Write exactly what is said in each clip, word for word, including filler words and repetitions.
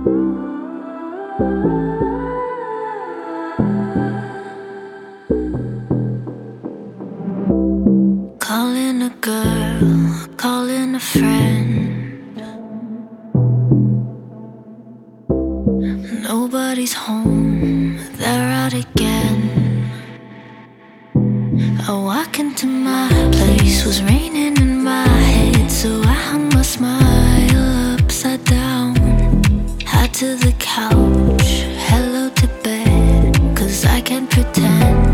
Calling a girl, calling a friend. Nobody's home, they're out again. I walk into my place, was raining in my head, so I hung my smile upside down. Had to the couch, hello to bed, 'cause I can't pretend.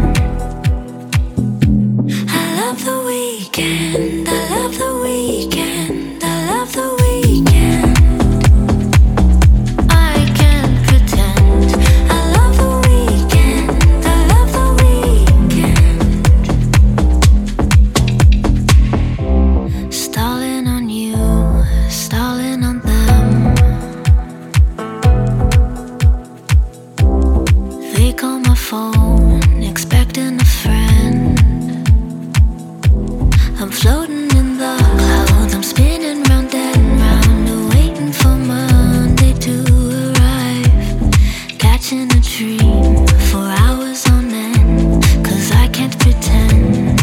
I love the weekend, I love the weekend, I love the weekend. I can't pretend. I love the weekend, I love the weekend. Stalling on you, stalling on them. They call my phone, expecting a friend. I'm floating in the clouds, I'm spinning round and round, waiting for Monday to arrive. Catching a dream for hours on end, 'cause I can't pretend.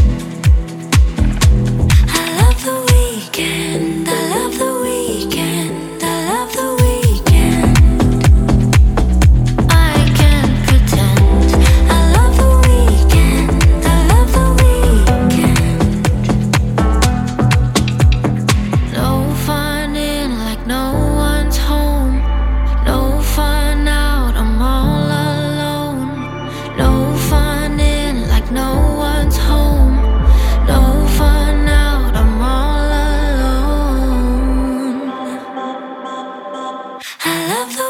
I love the weekend, I love the weekend, I love the weekend. I can't pretend. I love the weekend, I love the weekend. No fun in like no one's home. No fun out, I'm all alone. No fun in like no one's home. No fun out, I'm all alone. I love the